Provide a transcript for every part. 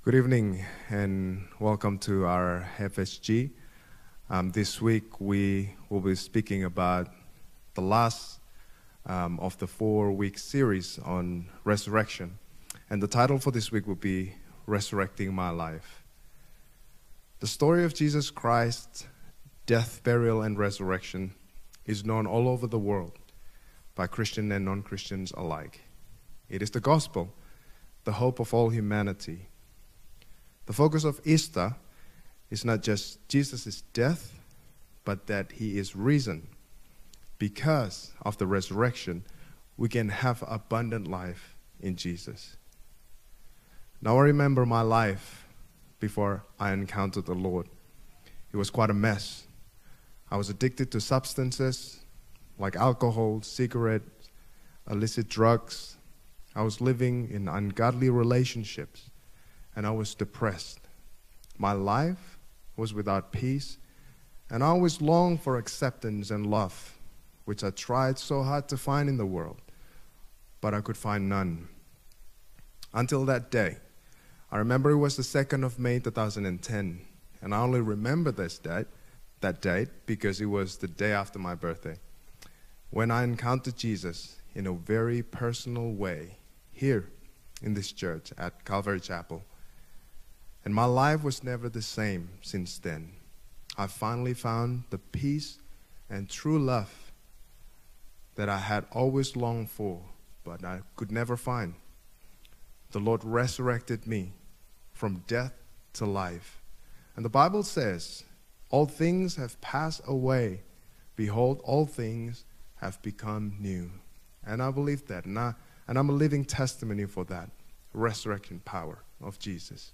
Good evening and welcome to our FSG. This week we will be speaking about the last of the 4-week series on resurrection. And the title for this week will be Resurrecting My Life. The story of Jesus Christ's death, burial, and resurrection is known all over the world by Christian and non-Christians alike. It is the gospel, the hope of all humanity. The focus of Easter is not just Jesus' death, but that he is risen. Because of the resurrection, we can have abundant life in Jesus. Now I remember my life before I encountered the Lord. It was quite a mess. I was addicted to substances like alcohol, cigarettes, illicit drugs. I was living in ungodly relationships. And I was depressed. My life was without peace, and I always longed for acceptance and love, which I tried so hard to find in the world, but I could find none. Until that day. I remember it was the 2nd of May 2010, and I only remember that date because it was the day after my birthday, when I encountered Jesus in a very personal way here in this church at Calvary Chapel. And my life was never the same since then. I finally found the peace and true love that I had always longed for, but I could never find. The Lord resurrected me from death to life. And the Bible says, all things have passed away. Behold, all things have become new. And I believe that. And I'm a living testimony for that resurrection power of Jesus.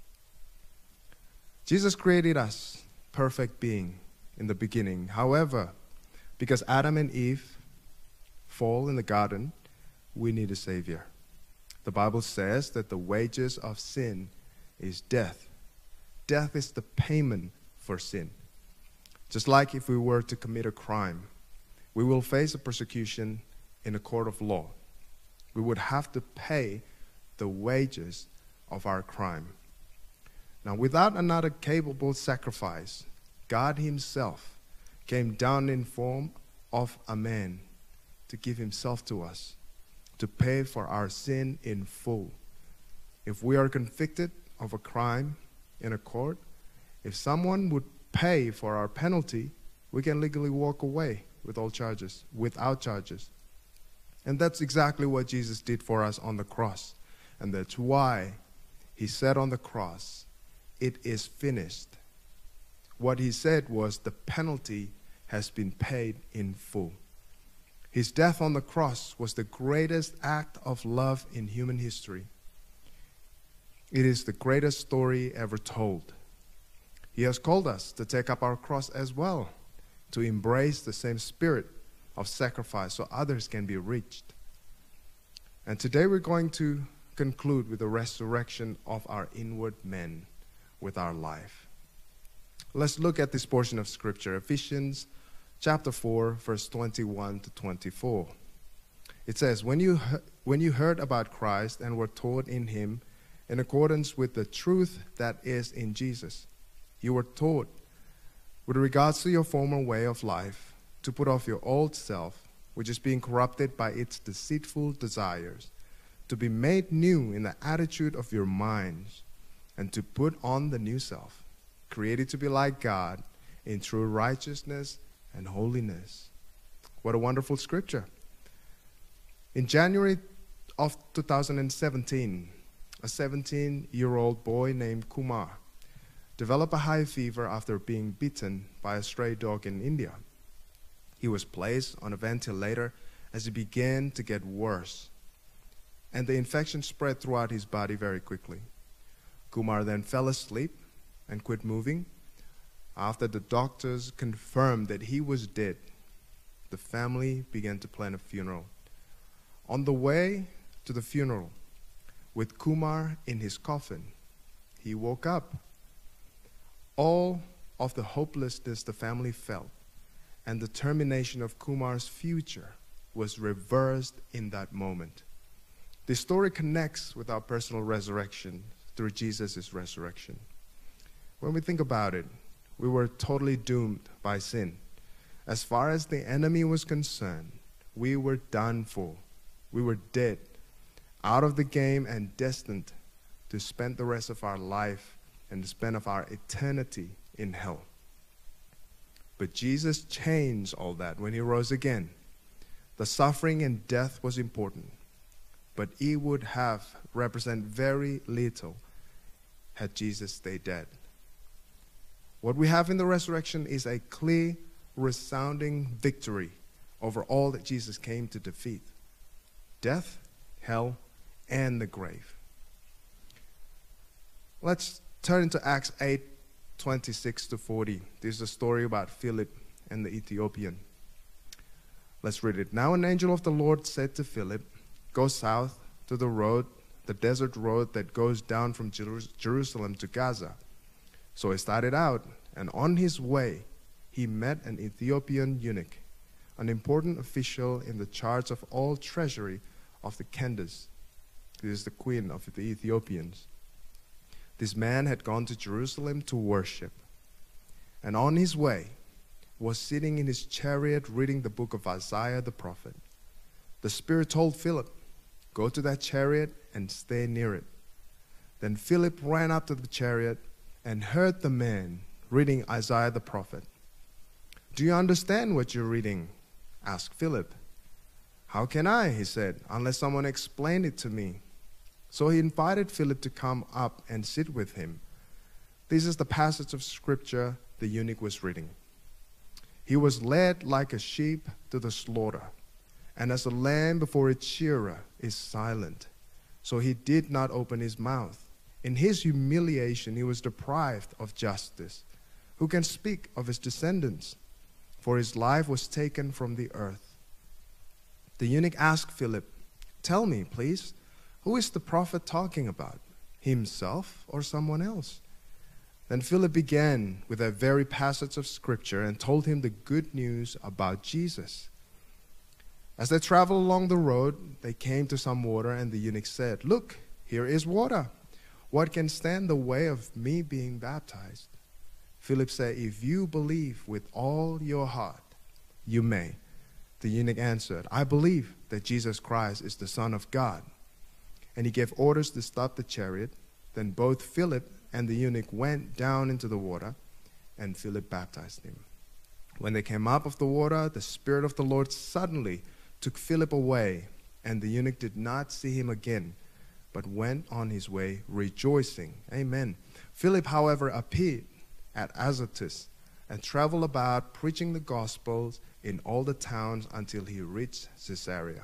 Jesus created us perfect being in the beginning. However, because Adam and Eve fall in the garden, we need a Savior. The Bible says that the wages of sin is death. Death is the payment for sin. Just like if we were to commit a crime, we will face a persecution in a court of law. We would have to pay the wages of our crime. Now, without another capable sacrifice, God himself came down in form of a man to give himself to us, to pay for our sin in full. If we are convicted of a crime in a court, if someone would pay for our penalty, we can legally walk away without charges. And that's exactly what Jesus did for us on the cross. And that's why he said on the cross, "It is finished." What he said was the penalty has been paid in full. His death on the cross was the greatest act of love in human history. It is the greatest story ever told. He has called us to take up our cross as well, to embrace the same spirit of sacrifice so others can be reached. And today we're going to conclude with the resurrection of our inward man with our life. Let's look at this portion of Scripture, Ephesians chapter 4, verse 21 to 24. It says, when you heard about Christ and were taught in him in accordance with the truth that is in Jesus, you were taught, with regards to your former way of life, to put off your old self, which is being corrupted by its deceitful desires, to be made new in the attitude of your minds, and to put on the new self, created to be like God in true righteousness and holiness. What a wonderful scripture. In January of 2017, a 17-year-old boy named Kumar developed a high fever after being bitten by a stray dog in India. He was placed on a ventilator as it began to get worse, and the infection spread throughout his body very quickly. Kumar then fell asleep and quit moving. After the doctors confirmed that he was dead, the family began to plan a funeral. On the way to the funeral, with Kumar in his coffin, he woke up. All of the hopelessness the family felt and the termination of Kumar's future was reversed in that moment. This story connects with our personal resurrection through Jesus' resurrection. When we think about it, we were totally doomed by sin. As far as the enemy was concerned, we were done for. We were dead, out of the game, and destined to spend the rest of our life and the spend of our eternity in hell. But Jesus changed all that when he rose again. The suffering and death was important, but it would have represented very little had Jesus stayed dead. What we have in the resurrection is a clear, resounding victory over all that Jesus came to defeat: death, hell, and the grave. Let's turn to Acts 8:26-40. This is a story about Philip and the Ethiopian. Let's read it. Now an angel of the Lord said to Philip, "Go south to the road, the desert road that goes down from Jerusalem to Gaza." So he started out, and on his way, he met an Ethiopian eunuch, an important official in the charge of all treasury of the Candace. This is the queen of the Ethiopians. This man had gone to Jerusalem to worship, and on his way was sitting in his chariot reading the book of Isaiah the prophet. The Spirit told Philip, "Go to that chariot and stay near it." Then Philip ran up to the chariot and heard the man reading Isaiah the prophet. "Do you understand what you're reading?" asked Philip. "How can I," he said, "unless someone explained it to me?" So he invited Philip to come up and sit with him. This is the passage of scripture the eunuch was reading. "He was led like a sheep to the slaughter, and as a lamb before its shearer is silent, so he did not open his mouth. In his humiliation he was deprived of justice. Who can speak of his descendants? For his life was taken from the earth." The eunuch asked Philip, "Tell me, please, who is the prophet talking about, himself or someone else?" Then Philip began with a very passage of scripture and told him the good news about Jesus. As they traveled along the road, they came to some water, and the eunuch said, "Look, here is water. What can stand the way of me being baptized?" Philip said, "If you believe with all your heart, you may." The eunuch answered, "I believe that Jesus Christ is the Son of God." And he gave orders to stop the chariot. Then both Philip and the eunuch went down into the water, and Philip baptized him. When they came up of the water, the Spirit of the Lord suddenly took Philip away, and the eunuch did not see him again, but went on his way rejoicing. Amen. Philip, however, appeared at Azotus and traveled about preaching the gospels in all the towns until he reached Caesarea.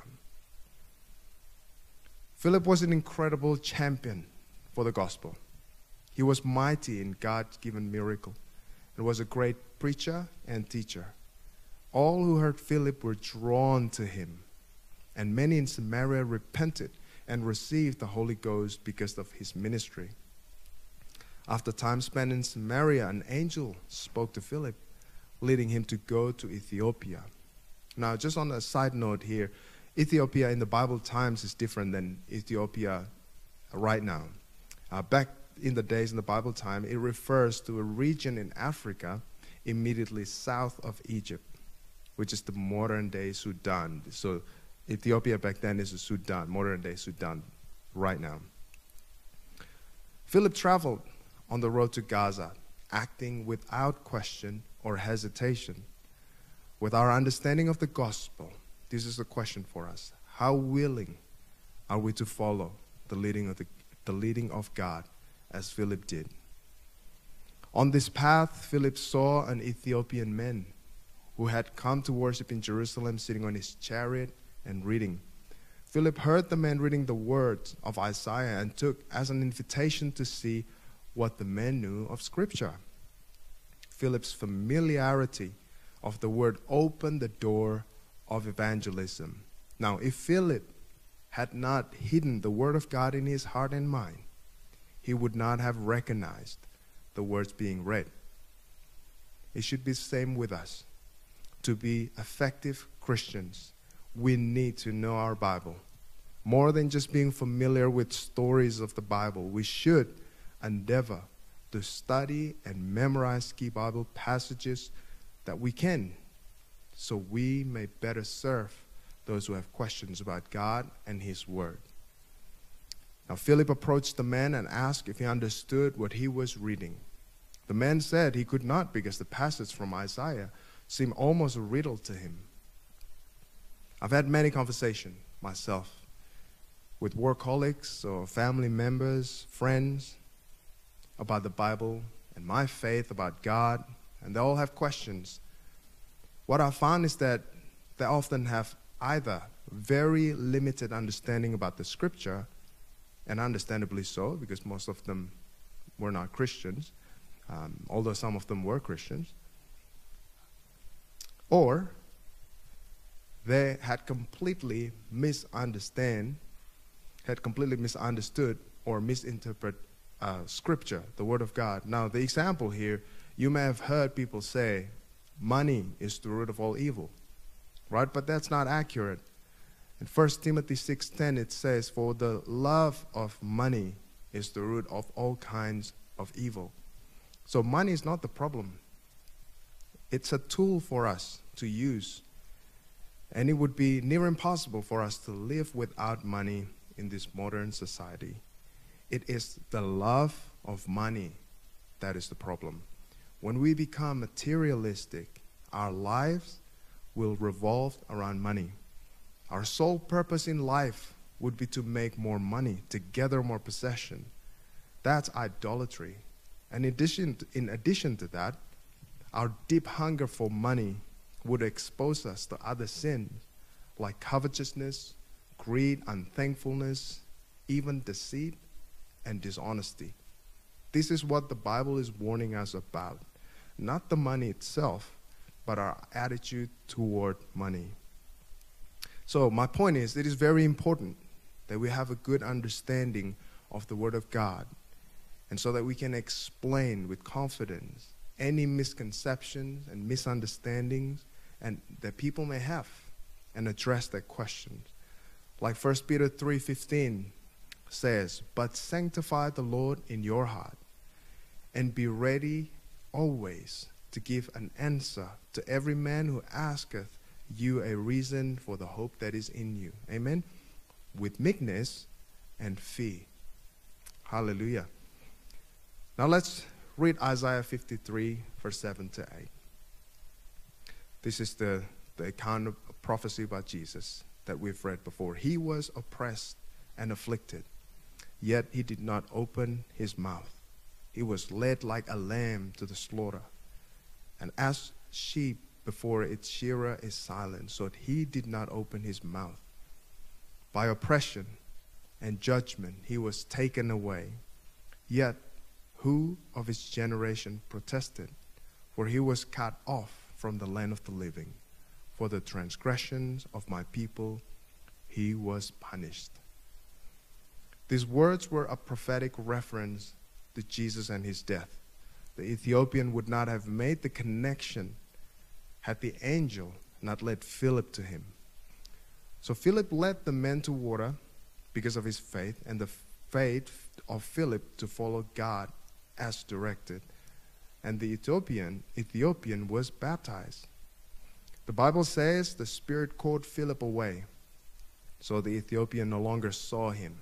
Philip was an incredible champion for the gospel. He was mighty in God's given miracle and was a great preacher and teacher. All who heard Philip were drawn to him, and many in Samaria repented and received the Holy Ghost because of his ministry. After time spent in Samaria, an angel spoke to Philip, leading him to go to Ethiopia. Now, just on a side note here, Ethiopia in the Bible times is different than Ethiopia right now. Back in the days in the Bible time, it refers to a region in Africa immediately south of Egypt, which is the modern-day Sudan. So Ethiopia back then is the Sudan, modern-day Sudan right now. Philip traveled on the road to Gaza, acting without question or hesitation. With our understanding of the gospel, this is a question for us. How willing are we to follow the leading of God as Philip did? On this path, Philip saw an Ethiopian man who had come to worship in Jerusalem, sitting on his chariot and reading. Philip heard the man reading the words of Isaiah and took as an invitation to see what the man knew of Scripture. Philip's familiarity of the word opened the door of evangelism. Now, if Philip had not hidden the word of God in his heart and mind, he would not have recognized the words being read. It should be the same with us. To be effective Christians, we need to know our Bible. More than just being familiar with stories of the Bible, we should endeavor to study and memorize key Bible passages that we can, so we may better serve those who have questions about God and His Word. Now Philip approached the man and asked if he understood what he was reading. The man said he could not, because the passage from Isaiah seemed almost a riddle to him. I've had many conversations myself with workaholics or family members, friends, about the Bible and my faith about God, and they all have questions. What I found is that they often have either very limited understanding about the Scripture, and understandably so, because most of them were not Christians, although some of them were Christians, or they had completely misunderstood or misinterpreted Scripture, the Word of God. Now, the example here, you may have heard people say, money is the root of all evil, right? But that's not accurate. In 1 Timothy 6:10, it says, for the love of money is the root of all kinds of evil. So money is not the problem. It's a tool for us to use. And it would be near impossible for us to live without money in this modern society. It is the love of money that is the problem. When we become materialistic, our lives will revolve around money. Our sole purpose in life would be to make more money, to gather more possession. That's idolatry. And in addition to that, our deep hunger for money would expose us to other sins like covetousness, greed, unthankfulness, even deceit and dishonesty. This is what the Bible is warning us about. Not the money itself, but our attitude toward money. So my point is, it is very important that we have a good understanding of the Word of God, and so that we can explain with confidence any misconceptions and misunderstandings and that people may have, and address their questions. Like 1 Peter 3:15 says, but sanctify the Lord in your heart, and be ready always to give an answer to every man who asketh you a reason for the hope that is in you. Amen? With meekness and fear. Hallelujah. Now let's read Isaiah 53, verse 7 to 8. This is the account of prophecy about Jesus that we've read before. He was oppressed and afflicted, yet he did not open his mouth. He was led like a lamb to the slaughter, and as sheep before its shearer is silent, so that he did not open his mouth. By oppression and judgment he was taken away. Yet who of his generation protested? For he was cut off from the land of the living. For the transgressions of my people he was punished. These words were a prophetic reference to Jesus and his death. The Ethiopian would not have made the connection had the angel not led Philip to him. So Philip led the man to water because of his faith, and the faith of Philip to follow God as directed. And the Ethiopian was baptized. The Bible says the Spirit called Philip away, so the Ethiopian no longer saw him.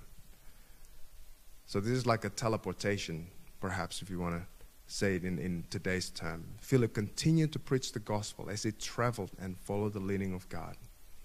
So this is like a teleportation, perhaps, if you want to say it in today's term. Philip continued to preach the gospel as he traveled and followed the leading of God.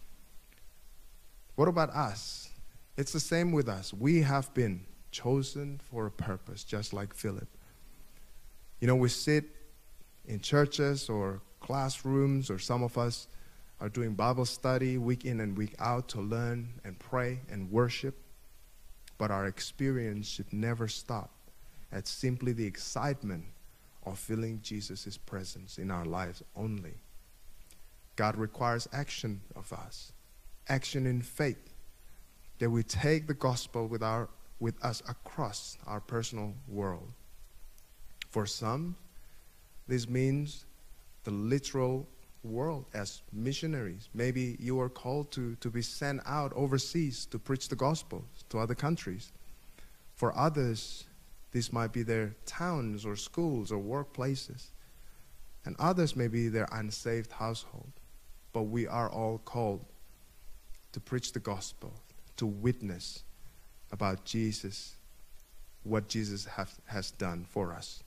What about us? It's the same with us. We have been chosen for a purpose, just like Philip. You know, we sit in churches or classrooms, or some of us are doing Bible study week in and week out to learn and pray and worship. But our experience should never stop at simply the excitement of feeling Jesus' presence in our lives only. God requires action of us, action in faith, that we take the gospel with us across our personal world. For some, this means the literal world as missionaries. Maybe you are called to be sent out overseas to preach the gospel to other countries. For others, These might be their towns or schools or workplaces. And others may be their unsaved household. But we are all called to preach the gospel, to witness about Jesus, what Jesus has done for us.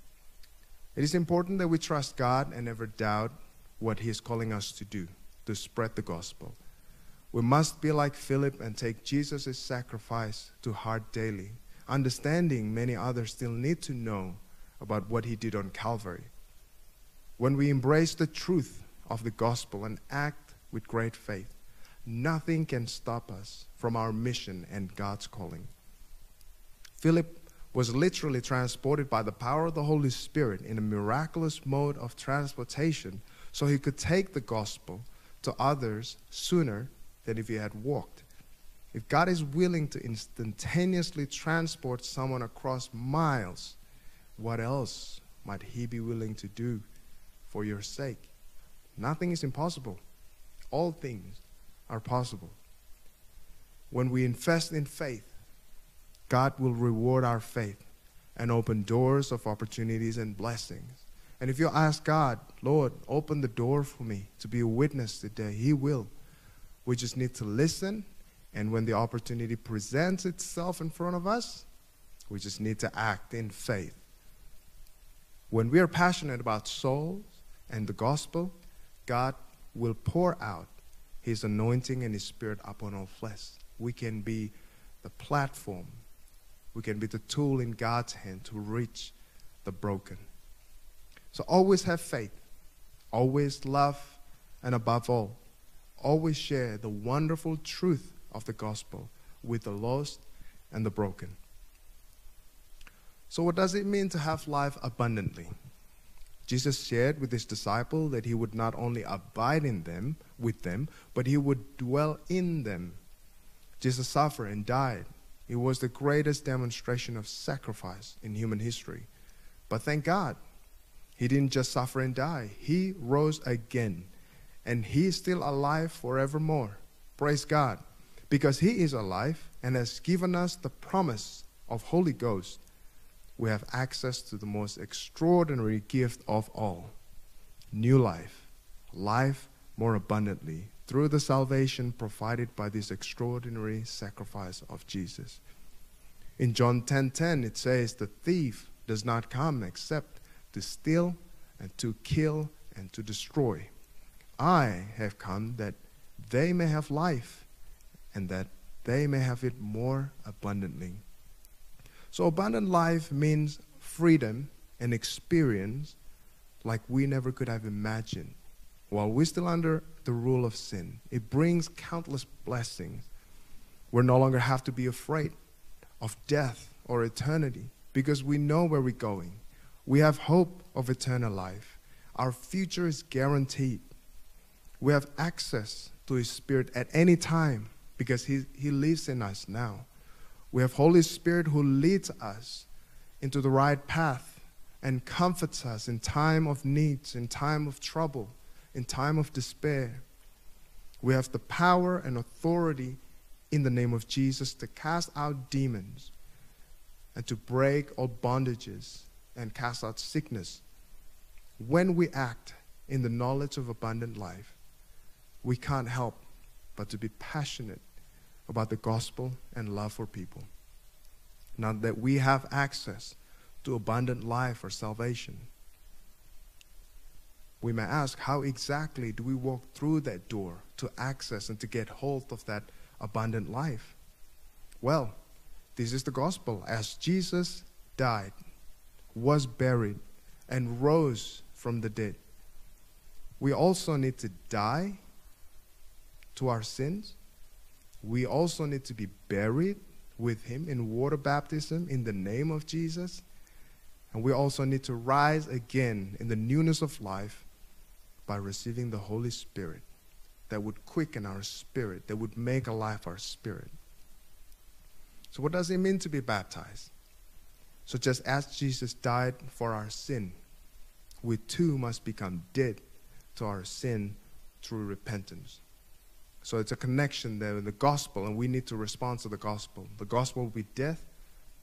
It is important that we trust God and never doubt what He is calling us to do, to spread the gospel. We must be like Philip and take Jesus' sacrifice to heart daily, understanding many others still need to know about what He did on Calvary. When we embrace the truth of the gospel and act with great faith, nothing can stop us from our mission and God's calling. Philip was literally transported by the power of the Holy Spirit in a miraculous mode of transportation so he could take the gospel to others sooner than if he had walked. If God is willing to instantaneously transport someone across miles, what else might He be willing to do for your sake? Nothing is impossible. All things are possible. When we invest in faith, God will reward our faith and open doors of opportunities and blessings. And if you ask God, Lord, open the door for me to be a witness today, He will. We just need to listen, and when the opportunity presents itself in front of us, we just need to act in faith. When we are passionate about souls and the gospel, God will pour out His anointing and His Spirit upon all flesh. We can be the platform. We can be the tool in God's hand to reach the broken. So always have faith. Always love. And above all, always share the wonderful truth of the gospel with the lost and the broken. So what does it mean to have life abundantly? Jesus shared with His disciples that He would not only abide with them, but He would dwell in them. Jesus suffered and died. It was the greatest demonstration of sacrifice in human history. But thank God, He didn't just suffer and die. He rose again, and He is still alive forevermore. Praise God, because He is alive and has given us the promise of Holy Ghost. We have access to the most extraordinary gift of all, new life, life more abundantly, through the salvation provided by this extraordinary sacrifice of Jesus. In John 10:10, it says, the thief does not come except to steal and to kill and to destroy. I have come that they may have life and that they may have it more abundantly. So abundant life means freedom and experience like we never could have imagined. While we're still under the rule of sin, it brings countless blessings. We no longer have to be afraid of death or eternity because we know where we're going. We have hope of eternal life. Our future is guaranteed. We have access to His Spirit at any time because He lives in us now. We have Holy Spirit who leads us into the right path and comforts us in time of needs, in time of trouble, in time of despair. We have the power and authority in the name of Jesus to cast out demons and to break all bondages and cast out sickness. When we act in the knowledge of abundant life, we can't help but to be passionate about the gospel and love for people. Now that we have access to abundant life or salvation, we may ask, how exactly do we walk through that door to access and to get hold of that abundant life? Well, this is the gospel. As Jesus died, was buried, and rose from the dead, we also need to die to our sins. We also need to be buried with Him in water baptism in the name of Jesus. And we also need to rise again in the newness of life by receiving the Holy Spirit that would quicken our spirit, that would make alive our spirit. So what does it mean to be baptized? So just as Jesus died for our sin, we too must become dead to our sin through repentance. So it's a connection there in the gospel, and we need to respond to the gospel. The gospel will be death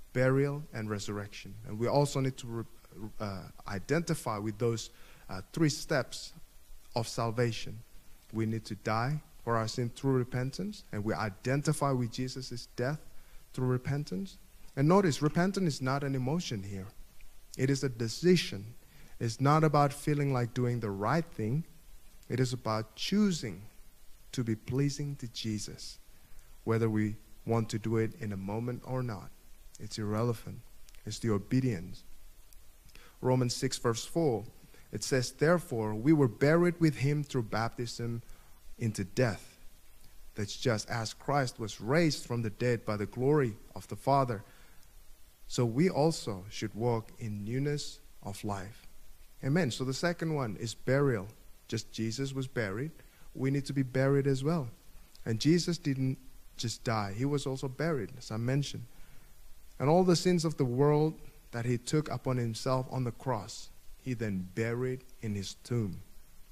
burial, and resurrection. And we also need to identify with those 3 steps of salvation. We need to die for our sin through repentance, and we identify with Jesus' death through repentance. And notice, repentance is not an emotion here. It is a decision. It's not about feeling like doing the right thing. It is about choosing to be pleasing to Jesus, whether we want to do it in a moment or not. It's irrelevant. It's the obedience. Romans 6 verse 4, it says, therefore, we were buried with him through baptism into death. That's just as Christ was raised from the dead by the glory of the Father. So we also should walk in newness of life. Amen. So the second one is burial. Just Jesus was buried. We need to be buried as well. And Jesus didn't just die. He was also buried, as I mentioned. And all the sins of the world that he took upon himself on the cross, he then buried in his tomb.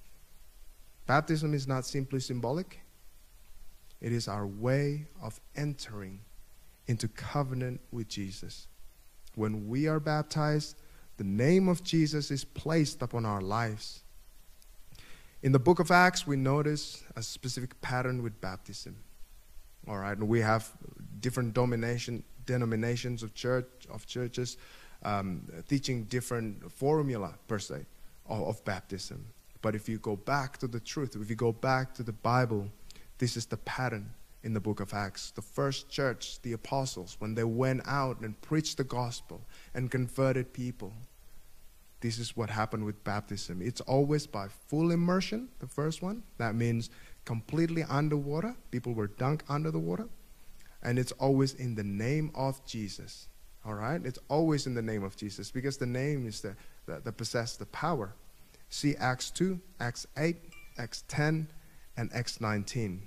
Baptism is not simply symbolic. It is our way of entering into covenant with Jesus. When we are baptized, the name of Jesus is placed upon our lives. In the book of Acts, we notice a specific pattern with baptism. All right, and we have different denominations of churches teaching different formula, per se, of baptism. But if you go back to the truth, if you go back to the Bible, this is the pattern in the book of Acts. The first church, the apostles, when they went out and preached the gospel and converted people, this is what happened with baptism. It's always by full immersion, the first one. That means completely underwater. People were dunked under the water. And it's always in the name of Jesus. All right? It's always in the name of Jesus, because the name is that possess the power. See Acts 2, Acts 8, Acts 10, and Acts 19.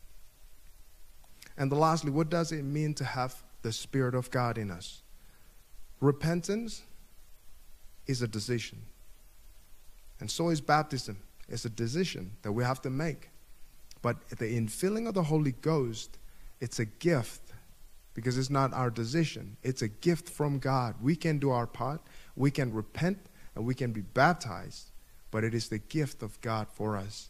And lastly, what does it mean to have the Spirit of God in us? Repentance is a decision. And so is baptism. It's a decision that we have to make. But the infilling of the Holy Ghost, it's a gift, because it's not our decision. It's a gift from God. We can do our part. We can repent and we can be baptized. But it is the gift of God for us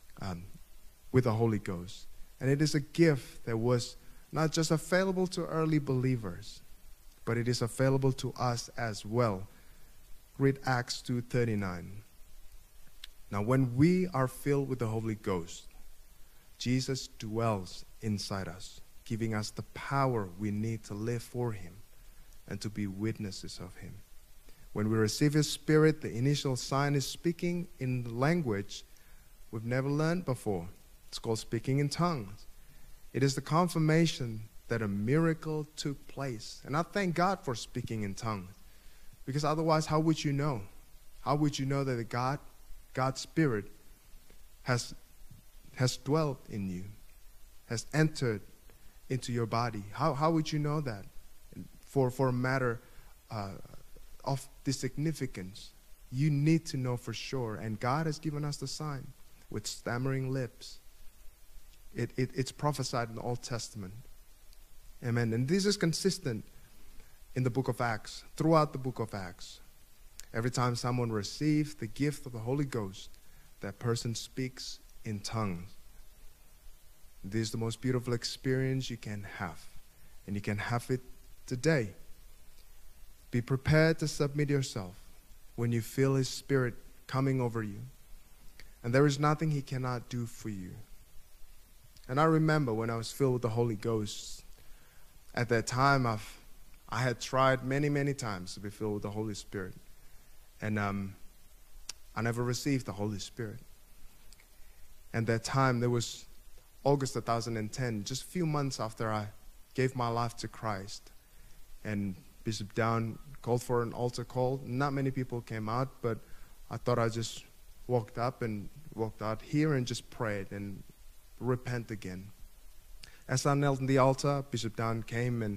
with the Holy Ghost. And it is a gift that was not just available to early believers, but it is available to us as well. Read Acts 2:39. Now, when we are filled with the Holy Ghost, Jesus dwells inside us, giving us the power we need to live for him and to be witnesses of him. When we receive his Spirit, the initial sign is speaking in the language we've never learned before. It's called speaking in tongues. It is the confirmation that a miracle took place. And I thank God for speaking in tongues, because otherwise, how would you know? How would you know that God's Spirit has dwelt in you, has entered into your body? How would you know that? For a matter of the significance, you need to know for sure. And God has given us the sign with stammering lips. It's prophesied in the Old Testament. Amen. And this is consistent in the book of Acts, throughout the book of Acts. Every time someone receives the gift of the Holy Ghost, that person speaks in tongues. This is the most beautiful experience you can have. And you can have it today. Be prepared to submit yourself when you feel his Spirit coming over you. And there is nothing he cannot do for you. And I remember when I was filled with the Holy Ghost, at that time I had tried many times to be filled with the Holy Spirit. And I never received the Holy Spirit. And that time, there was August 2010, just a few months after I gave my life to Christ. And Bishop Down called for an altar call. Not many people came out, but I thought I just walked out here and just prayed and repent again. As I knelt on the altar, Bishop Down came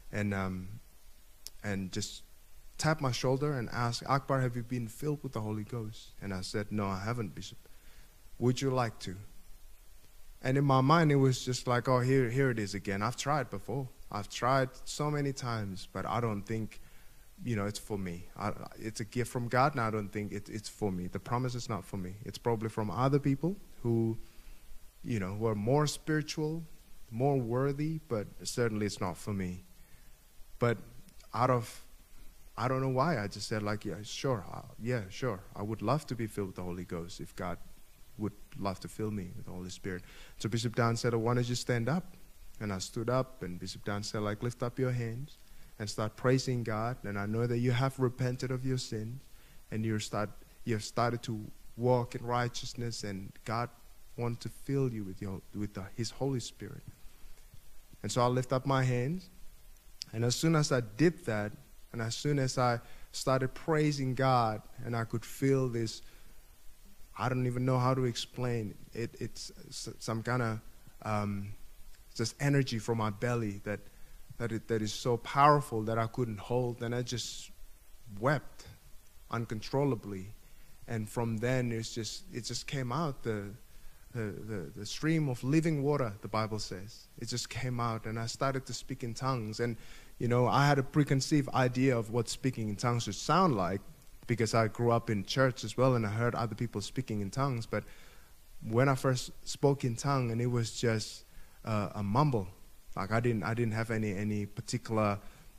and just tapped my shoulder and asked, Akbar, have you been filled with the Holy Ghost? And I said, no, I haven't, Bishop. Would you like to? And in my mind, it was just like, oh, here it is again. I've tried before. I've tried so many times, but I don't think, it's for me. It's a gift from God, and I don't think it's for me. The promise is not for me. It's probably from other people who are more spiritual, more worthy, but certainly it's not for me. But I don't know why, I just said like, yeah, sure. I would love to be filled with the Holy Ghost if God would love to fill me with the Holy Spirit. So Bishop Dan said, why don't you stand up? And I stood up, and Bishop Dan said, like, lift up your hands and start praising God. And I know that you have repented of your sins, and you have started to walk in righteousness, and God wants to fill you with His Holy Spirit. And so I lift up my hands, and as soon as I did that, and as soon as I started praising God, and I could feel this, I don't even know how to explain it. It's some kind of just energy from my belly that is so powerful that I couldn't hold, and I just wept uncontrollably. And from then it just came out, the stream of living water, the Bible says. It just came out, and I started to speak in tongues. And I had a preconceived idea of what speaking in tongues should sound like, because I grew up in church as well, and I heard other people speaking in tongues. But when I first spoke in tongue, and it was just a mumble, like I didn't have any particular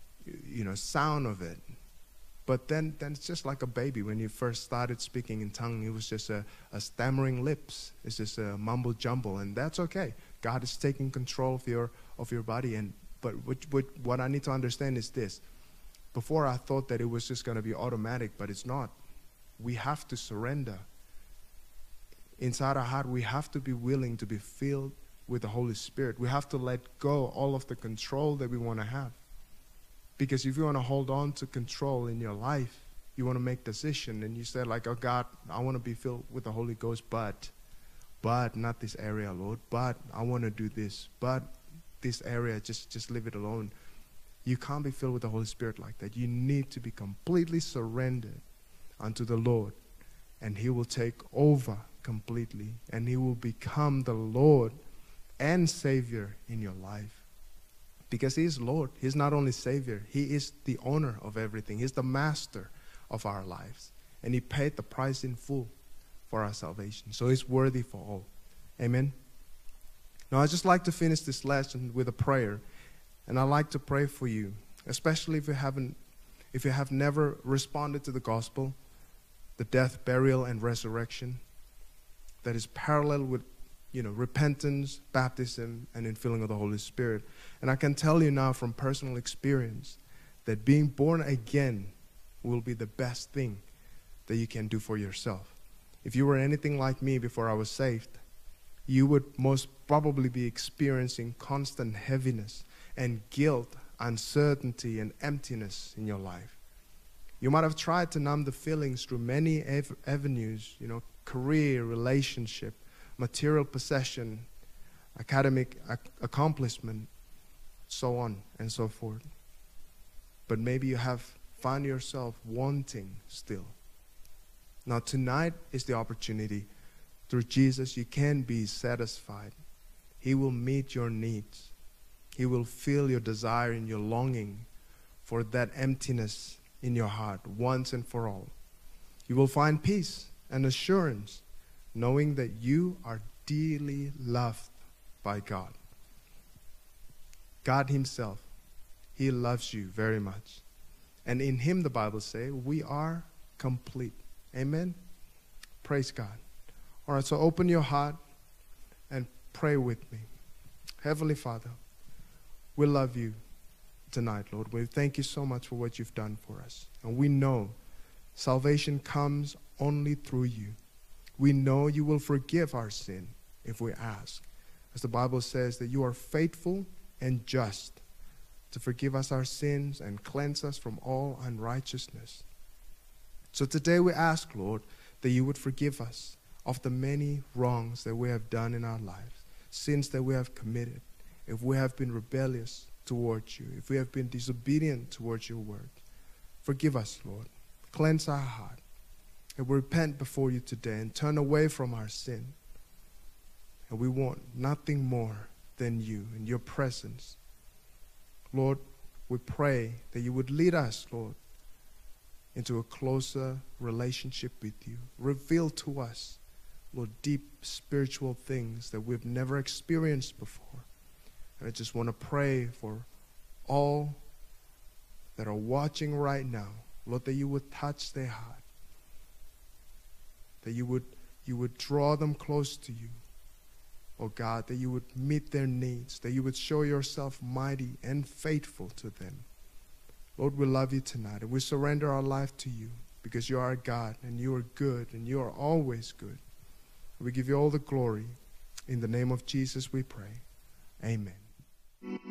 sound of it. But then it's just like a baby. When you first started speaking in tongue, it was just a stammering lips. It's just a mumble jumble, and that's okay. God is taking control of your body. But what I need to understand is this. Before I thought that it was just going to be automatic, but it's not. We have to surrender. Inside our heart, we have to be willing to be filled with the Holy Spirit. We have to let go all of the control that we want to have. Because if you want to hold on to control in your life, you want to make decision, and you say like, oh God, I want to be filled with the Holy Ghost, but not this area, Lord. But I want to do this. But this area, just leave it alone. You can't be filled with the Holy Spirit like that. You need to be completely surrendered unto the Lord, and He will take over completely, and He will become the Lord and Savior in your life. Because He is Lord. He's not only Savior, He is the owner of everything. He's the master of our lives, and He paid the price in full for our salvation. So He's worthy for all. Amen. Now I'd just like to finish this lesson with a prayer. And I'd like to pray for you, especially if you have never responded to the gospel, the death, burial, and resurrection that is parallel with, repentance, baptism, and infilling of the Holy Spirit. And I can tell you now from personal experience that being born again will be the best thing that you can do for yourself. If you were anything like me before I was saved, you would most probably be experiencing constant heaviness and guilt, uncertainty, and emptiness in your life. You might have tried to numb the feelings through many avenues, career, relationship, material possession, academic accomplishment, so on and so forth. But maybe you have found yourself wanting still. Now tonight is the opportunity. Through Jesus, you can be satisfied. He will meet your needs. He will fill your desire and your longing for that emptiness in your heart once and for all. You will find peace and assurance knowing that you are dearly loved by God. God Himself, He loves you very much. And in Him, the Bible says, we are complete. Amen? Praise God. All right, so open your heart and pray with me. Heavenly Father, we love you tonight, Lord. We thank you so much for what you've done for us. And we know salvation comes only through you. We know you will forgive our sin if we ask. As the Bible says that you are faithful and just to forgive us our sins and cleanse us from all unrighteousness. So today we ask, Lord, that you would forgive us of the many wrongs that we have done in our lives, sins that we have committed, if we have been rebellious towards you, if we have been disobedient towards your word. Forgive us, Lord. Cleanse our heart. And we repent before you today and turn away from our sin. And we want nothing more than you and your presence. Lord, we pray that you would lead us, Lord, into a closer relationship with you. Reveal to us, Lord, deep spiritual things that we've never experienced before. And I just want to pray for all that are watching right now, Lord, that you would touch their heart, that you would draw them close to you. Oh God, that you would meet their needs, that you would show yourself mighty and faithful to them. Lord, we love you tonight, and we surrender our life to you because you are God and you are good and you are always good. We give you all the glory. In the name of Jesus we pray. Amen.